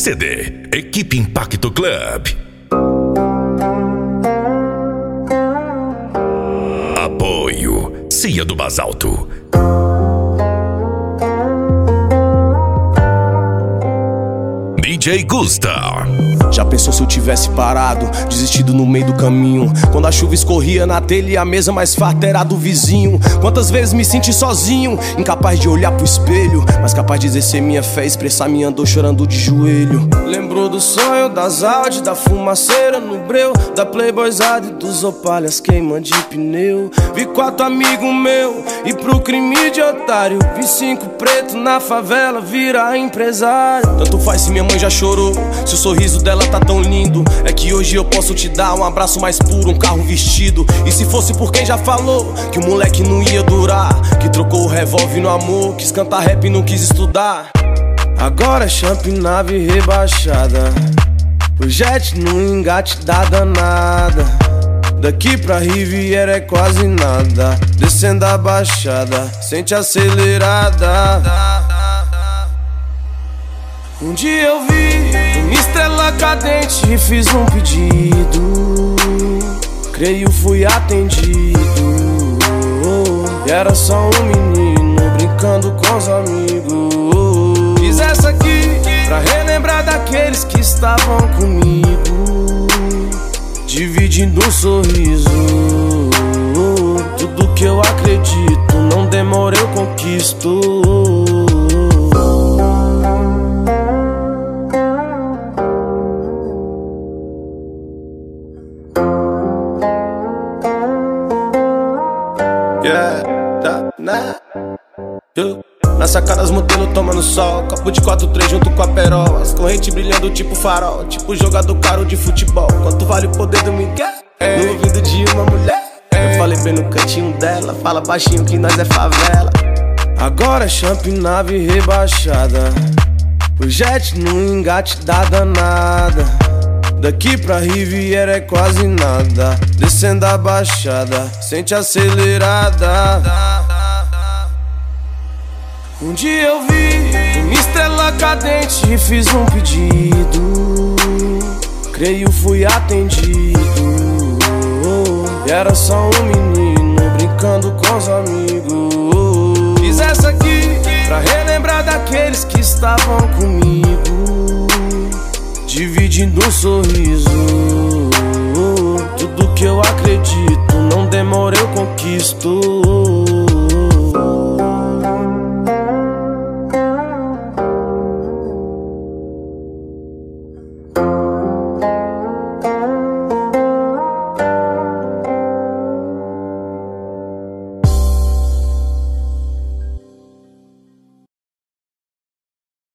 CD Equipe Impacto Club. Apoio Cia do Basalto. DJ Gusta. Já pensou se eu tivesse parado, desistido no meio do caminho? Quando a chuva escorria na telha e a mesa mais farta era do vizinho. Quantas vezes me senti sozinho, incapaz de olhar pro espelho, mas capaz de exercer minha fé, expressar minha dor chorando de joelho. Lembrou do sonho, das Audi, da fumaceira no breu, da Playboyzada e dos opalhas queima de pneu. Vi 4 amigos meu e pro crime de otário. Vi 5 pretos na favela virar empresário. Tanto faz se minha mãe já chorou, se o sorriso dela tá tão lindo. É que hoje eu posso te dar um abraço mais puro, um carro vestido. E se fosse por quem já falou que o moleque não ia durar, que trocou o revólver no amor, quis cantar rap e não quis estudar. Agora é champ, nave rebaixada, o jet no engate da danada. Daqui pra Riviera é quase nada, descendo a baixada, sente acelerada. Um dia eu vi uma estrela cadente e fiz um pedido. Creio fui atendido. E era só um menino brincando com os amigos. Fiz essa aqui pra relembrar daqueles que estavam comigo, dividindo um sorriso. Tudo que eu acredito, não demora eu conquisto. Na sacada as modelos tomando sol, copo de 4-3 junto com a perola, as correntes brilhando tipo farol, tipo jogador caro de futebol. Quanto vale o poder do Miguel no ouvido de uma mulher? Eu falei bem no cantinho dela, fala baixinho que nós é favela. Agora é champ, nave rebaixada, o jet no engate da danada. Daqui pra Riviera é quase nada, descendo a baixada, sente acelerada. Um dia eu vi uma estrela cadente e fiz um pedido. Creio fui atendido. E era só um menino brincando com os amigos. Fiz essa aqui pra relembrar daqueles que estavam comigo, dividindo um sorriso. Tudo que eu acredito, não demora eu conquisto.